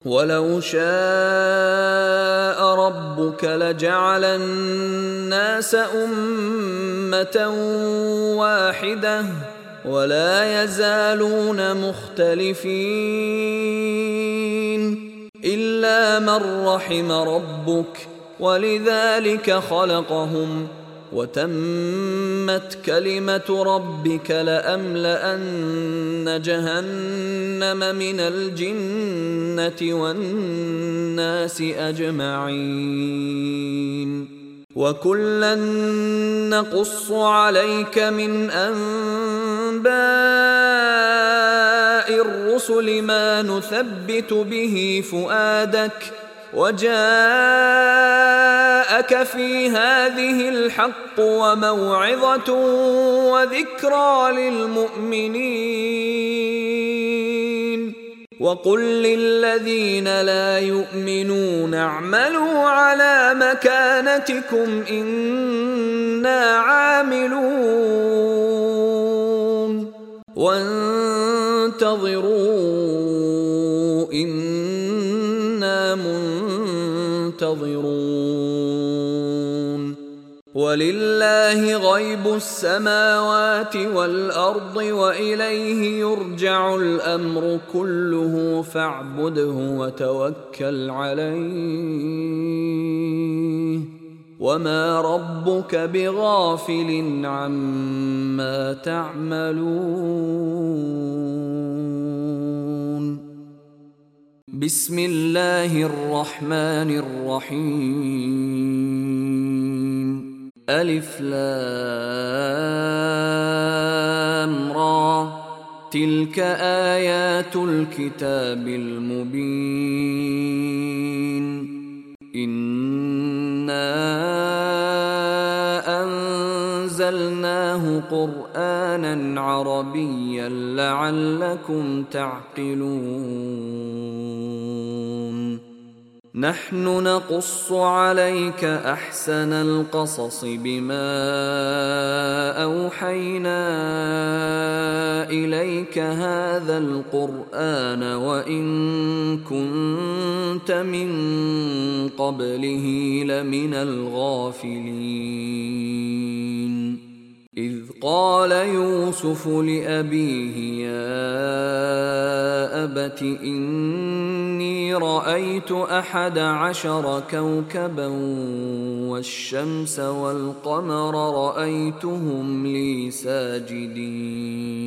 ولو شاء ربك لجعل الناس أمة واحدة ولا يزالون مختلفين إلا من رحم ربك ولذلك خلقهم وتمت كلمة ربك لأملأن جهنم من الجنة والناس أجمعين وكلا نقص عليك من أنباء الرسل ما نثبت به فؤادك وجاءك في هذه الحق وموعظة وذكرى للمؤمنين وقل للذين لا يؤمنون اعملوا على مكانتكم إنا عاملون وانتظروا إنا منتظرون ولله غيب السماوات والأرض وإليه يرجع الأمر كله فاعبده وتوكل عليه وما ربك بغافل عما تعملون بسم الله الرحمن الرحيم ألف لام را تلك آيات الكتاب المبين إنا أنزلناه قرآنا عربيا لعلكم تعقلون نحن نقص عليك أحسن القصص بما أوحينا إليك هذا القرآن وإن كنت من قبله لمن الغافلين إذ قال يوسف لأبيه يا أبت إني رأيت 11 كوكبا والشمس والقمر رأيتهم لي ساجدين